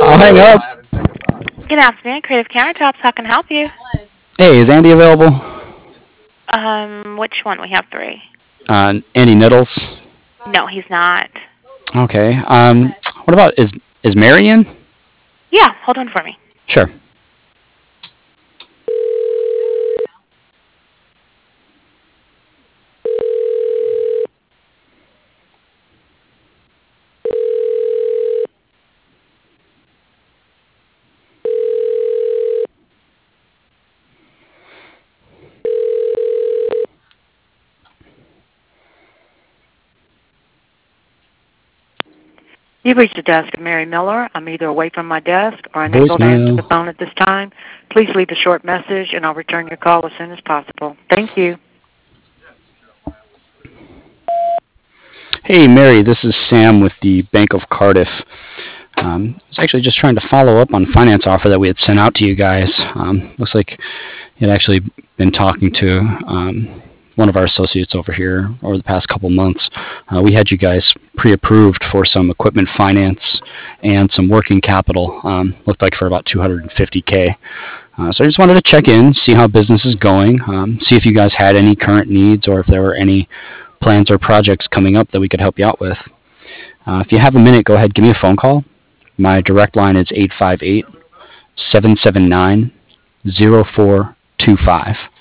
I'll hang up. Good afternoon, Creative Countertops. How can I help you? Hey, is Andy available? Which one? We have three. Andy Niddles. No, he's not. Okay. What about is Mary in? Yeah, hold on for me. Sure. You've reached the desk of Mary Miller. I'm either away from my desk or unable to answer the Voicemail. phone at this time. Please leave a short message, and I'll return your call as soon as possible. Thank you. Hey, Mary. This is Sam with the Bank of Cardiff. I was actually just trying to follow up on a finance offer that we had sent out to you guys. Looks like you had actually been talking to one of our associates over here over the past couple months. We had you guys pre-approved for some equipment finance and some working capital. Looked like for about 250K. So I just wanted to check in, see how business is going, see if you guys had any current needs or if there were any plans or projects coming up that we could help you out with. If you have a minute, go ahead, give me a phone call. My direct line is 858 779 0425.